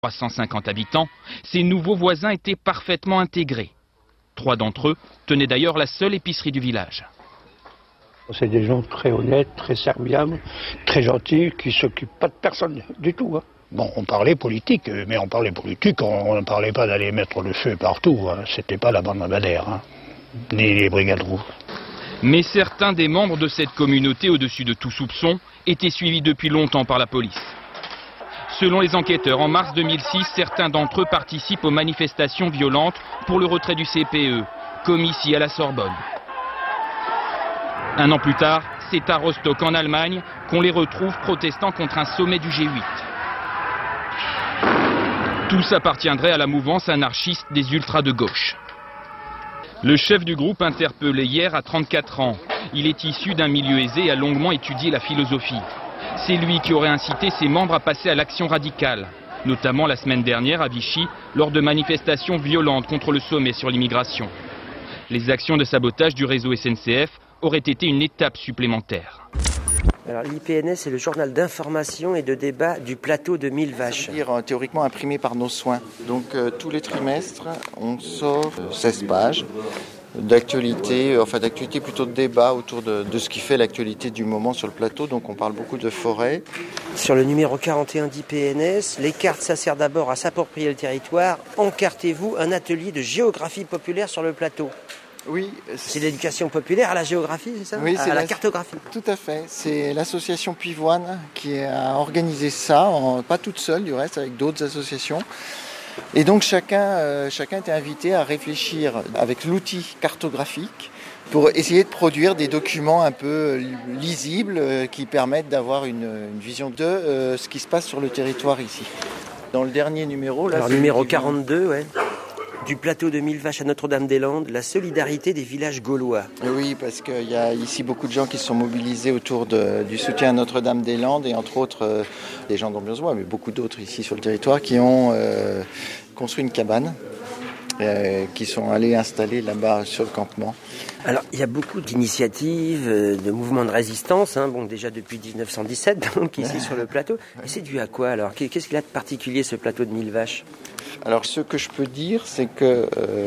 350 habitants, ces nouveaux voisins étaient parfaitement intégrés. 3 d'entre eux tenaient d'ailleurs la seule épicerie du village. C'est des gens très honnêtes, très serviables, très gentils, qui ne s'occupent pas de personne du tout. Hein. Bon, on parlait politique, mais on parlait politique, on ne parlait pas d'aller mettre le feu partout. Hein. C'était pas la bande Madère, hein, ni les brigades rouges. Mais certains des membres de cette communauté, au-dessus de tout soupçon, étaient suivis depuis longtemps par la police. Selon les enquêteurs, en mars 2006, certains d'entre eux participent aux manifestations violentes pour le retrait du CPE, comme ici à la Sorbonne. Un an plus tard, c'est à Rostock en Allemagne qu'on les retrouve protestant contre un sommet du G8. Tous appartiendraient à la mouvance anarchiste des ultras de gauche. Le chef du groupe interpellé hier a 34 ans. Il est issu d'un milieu aisé et a longuement étudié la philosophie. C'est lui qui aurait incité ses membres à passer à l'action radicale, notamment la semaine dernière à Vichy, lors de manifestations violentes contre le sommet sur l'immigration. Les actions de sabotage du réseau SNCF auraient été une étape supplémentaire. Alors l'IPNS, c'est le journal d'information et de débat du plateau de Mille Vaches. Ça veut dire théoriquement imprimé par nos soins. Donc tous les trimestres, on sort 16 pages d'actualité, d'actualité plutôt de débat autour de ce qui fait l'actualité du moment sur le plateau. Donc on parle beaucoup de forêt. Sur le numéro 41 d'IPNS, les cartes, ça sert d'abord à s'approprier le territoire. Encartez-vous un atelier de géographie populaire sur le plateau. Oui, c'est l'éducation populaire à la géographie, c'est ça? Oui, c'est la cartographie. Tout à fait. C'est l'association Pivoine qui a organisé ça, pas toute seule du reste, avec d'autres associations. Et donc chacun était invité à réfléchir avec l'outil cartographique pour essayer de produire des documents un peu lisibles qui permettent d'avoir une vision de ce qui se passe sur le territoire ici. Dans le dernier numéro, là, numéro 42, ouais. Du plateau de Mille Vaches à Notre-Dame-des-Landes, la solidarité des villages gaulois. Oui, parce qu'il y a ici beaucoup de gens qui se sont mobilisés autour du soutien à Notre-Dame-des-Landes et entre autres des gens d'Ambiance-Bois, mais beaucoup d'autres ici sur le territoire qui ont construit une cabane, qui sont allés installer là-bas sur le campement. Alors, il y a beaucoup d'initiatives, de mouvements de résistance, déjà depuis 1917, donc ici sur le plateau. Et c'est dû à quoi alors? Qu'est-ce qu'il a de particulier ce plateau de Mille Vaches? Alors ce que je peux dire, c'est que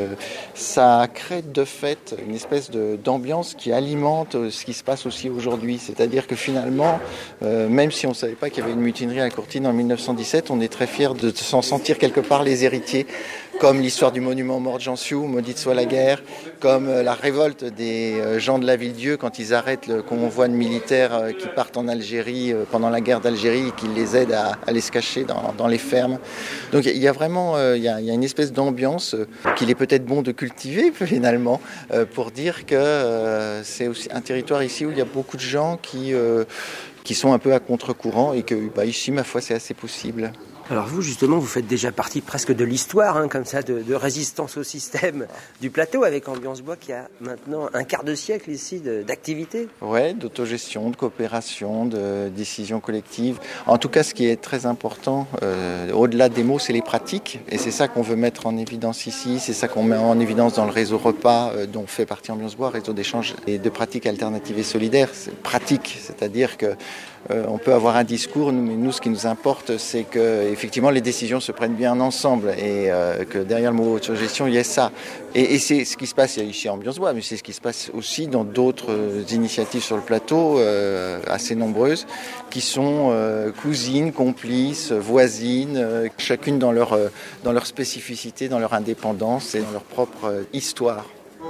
ça crée de fait une espèce d'ambiance qui alimente ce qui se passe aussi aujourd'hui. C'est-à-dire que finalement, même si on ne savait pas qu'il y avait une mutinerie à Courtine en 1917, on est très fiers de s'en sentir quelque part les héritiers, comme l'histoire du monument aux morts de Jansiou, maudite soit la guerre, comme la révolte des gens de la Ville-Dieu quand ils arrêtent le convoi de militaires qui partent en Algérie pendant la guerre d'Algérie et qui les aident à aller se cacher dans les fermes. Donc il y a vraiment il y a une espèce d'ambiance qu'il est peut-être bon de cultiver finalement pour dire que c'est aussi un territoire ici où il y a beaucoup de gens qui sont un peu à contre-courant et que ici, ma foi, c'est assez possible. Alors vous, justement, vous faites déjà partie presque de l'histoire, comme ça, de résistance au système du plateau, avec Ambiance Bois qui a maintenant un quart de siècle ici d'activité. Oui, d'autogestion, de coopération, de décision collective. En tout cas, ce qui est très important, au-delà des mots, c'est les pratiques. Et c'est ça qu'on veut mettre en évidence ici, c'est ça qu'on met en évidence dans le réseau repas dont fait partie Ambiance Bois, réseau d'échange et de pratiques alternatives et solidaires. C'est pratique, c'est-à-dire que on peut avoir un discours, mais nous, ce qui nous importe, c'est que effectivement, les décisions se prennent bien ensemble et que derrière le mot autogestion, il y a ça. Et c'est ce qui se passe ici à Ambiance Bois, mais c'est ce qui se passe aussi dans d'autres initiatives sur le plateau, assez nombreuses, qui sont cousines, complices, voisines, chacune dans leur spécificité, dans leur indépendance et dans leur propre histoire.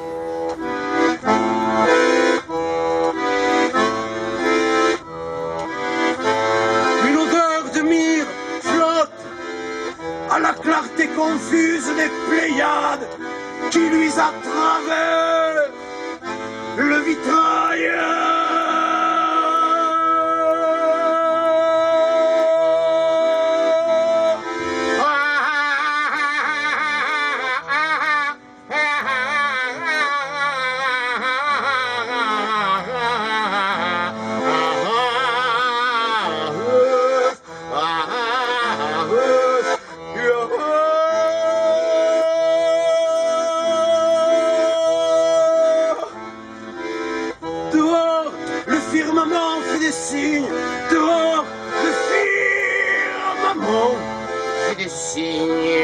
À la clarté confuse des Pléiades qui luisent à travers le vitrail.